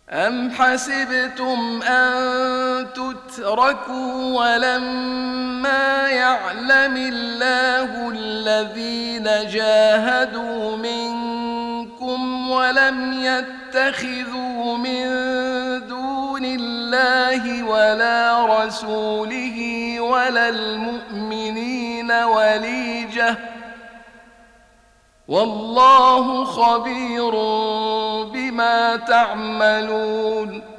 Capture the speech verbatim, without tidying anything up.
أم حسبتم أن تتركوا ولما يعلم الله الذين جاهدوا منكم ولم يتخذوا من دون الله ولا رسوله ولا المؤمنين وليجة والله خبير بما تعملون